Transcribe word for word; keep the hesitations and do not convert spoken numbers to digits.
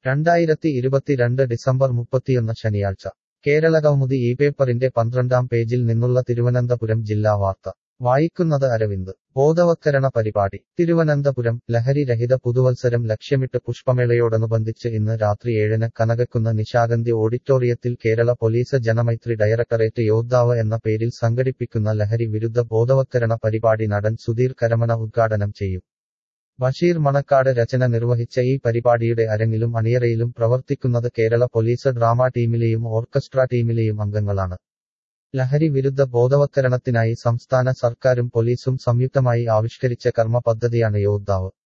രണ്ടായിരത്തി ഇരുപത്തിരണ്ട് ഡിസംബർ മുപ്പത്തിയൊന്ന് ശനിയാഴ്ച കേരളകൗമുദി ഈ പേപ്പറിന്റെ പന്ത്രണ്ടാം പേജിൽ നിന്നുള്ള തിരുവനന്തപുരം ജില്ലാ വാർത്ത വായിക്കുന്നത് അരവിന്ദ് ബോധവത്കരണ പരിപാടി തിരുവനന്തപുരം ലഹരി രഹിത പുതുവത്സരം ലക്ഷ്യമിട്ട് പുഷ്പമേളയോടനുബന്ധിച്ച് ഇന്ന് രാത്രി ഏഴിന് കനകക്കുന്ന് നിശാഗന്ധി ഓഡിറ്റോറിയത്തിൽ കേരള പോലീസ് ജനമൈത്രി ഡയറക്ടറേറ്റ് യോദ്ധാവ് എന്ന പേരിൽ സംഘടിപ്പിക്കുന്ന ലഹരി വിരുദ്ധ ബോധവത്കരണ പരിപാടി നടൻ സുധീർ കരമന ഉദ്ഘാടനം ചെയ്യും. ബഷീർ മണക്കാട് രചന നിർവഹിച്ച ഈ പരിപാടിയുടെ അരങ്ങിലും അണിയറയിലും പ്രവർത്തിക്കുന്നത് കേരള പോലീസ് ഡ്രാമ ടീമിലെയും ഓർക്കസ്ട്ര ടീമിലെയും അംഗങ്ങളാണ്. ലഹരി വിരുദ്ധ ബോധവത്കരണത്തിനായി സംസ്ഥാന സർക്കാരും പോലീസും സംയുക്തമായി ആവിഷ്കരിച്ച കർമ്മ പദ്ധതിയാണ് യോദ്ധാവ്.